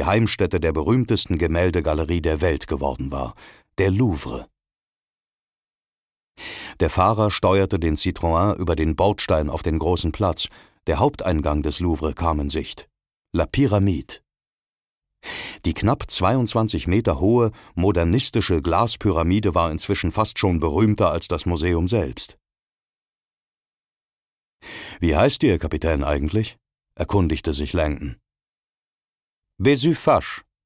die Heimstätte der berühmtesten Gemäldegalerie der Welt geworden war, der Louvre. Der Fahrer steuerte den Citroën über den Bordstein auf den großen Platz. Der Haupteingang des Louvre kam in Sicht. La Pyramide. Die knapp 22 Meter hohe, modernistische Glaspyramide war inzwischen fast schon berühmter als das Museum selbst. »Wie heißt Ihr Kapitän eigentlich?« erkundigte sich Langdon. »Besu Fache«,